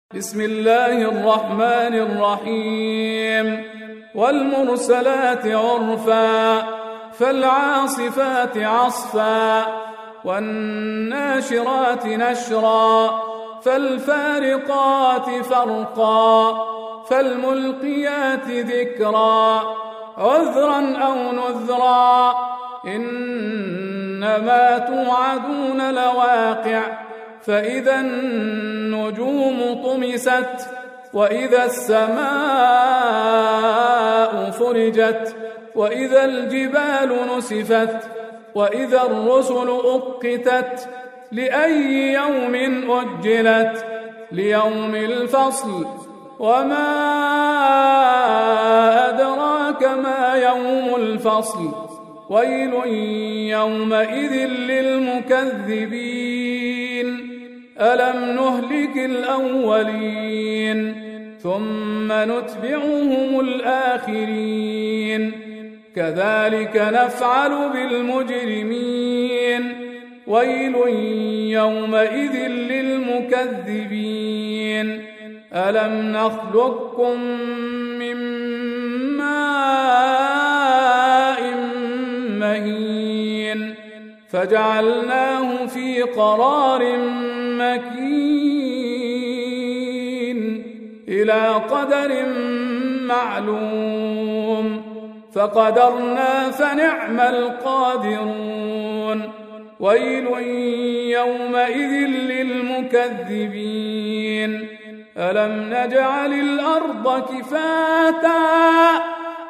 بسم الله الرحمن الرحيم والمرسلات عرفا فالعاصفات عصفا والناشرات نشرا فالفارقات فرقا فالملقيات ذكرا عذرا أو نذرا إنما توعدون لواقع فإذا النجوم طمست وإذا السماء فرجت وإذا الجبال نسفت وإذا الرسل أقتت لأي يوم أجلت ليوم الفصل وما أدراك ما يوم الفصل ويل يومئذ للمكذبين ألم نهلك الأولين ثم نتبعهم الآخرين كذلك نفعل بالمجرمين ويل يومئذ للمكذبين ألم نخلقكم من ماء مهين فجعلناه في قرار مكين إلى قدر معلوم فقدرنا فنعم القادرون ويل يومئذ للمكذبين ألم نجعل الأرض كفاتا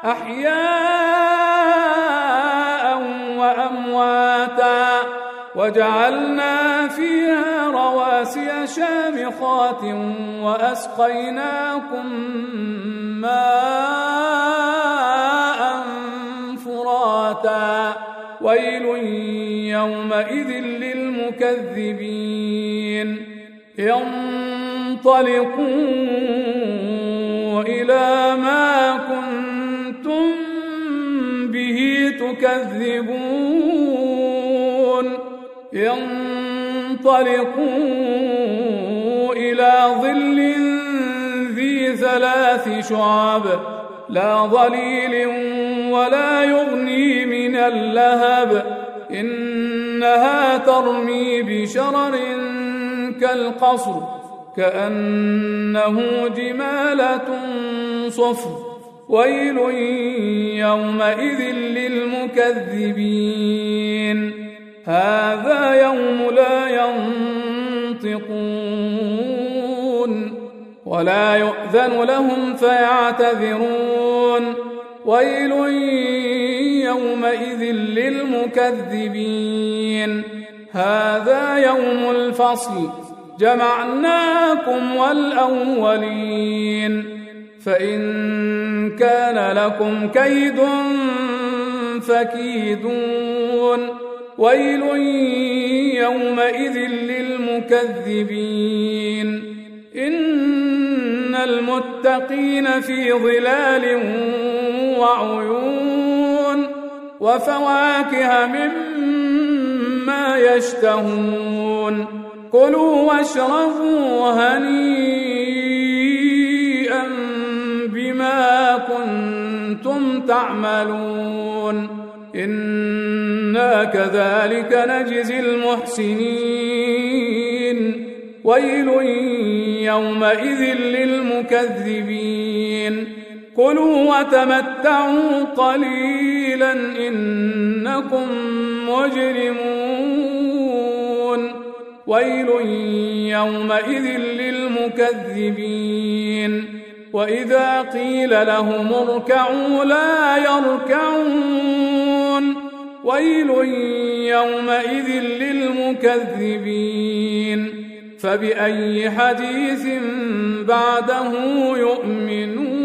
أحياء وأمواتا وجعلنا فيها رواسي شامخات وأسقيناكم ماء فراتا ويل يومئذ للمكذبين انطلقوا إلى ما كنتم به تكذبون انطلقوا إلى ظل ذي 3 شعب لا ظليل ولا يغني من اللهب إنها ترمي بشرر كالقصر كأنه جمالة صفر ويل يومئذ للمكذبين هذا يوم لا ينطقون ولا يؤذن لهم فيعتذرون ويل يومئذ للمكذبين هذا يوم الفصل جمعناكم والأولين فإن كان لكم كيد فكيدون ويل يومئذ للمكذبين إن المتقين في ظلال وعيون وفواكه مما يشتهون كلوا واشربوا هنيئا بما كنتم تعملون إنا كذلك نجزي المحسنين ويل يومئذ للمكذبين كلوا وتمتعوا قليلا إنكم مجرمون ويل يومئذ للمكذبين وإذا قيل لهم اركعوا لا يركعون ويل يومئذ للمكذبين فبأي حديث بعده يؤمنون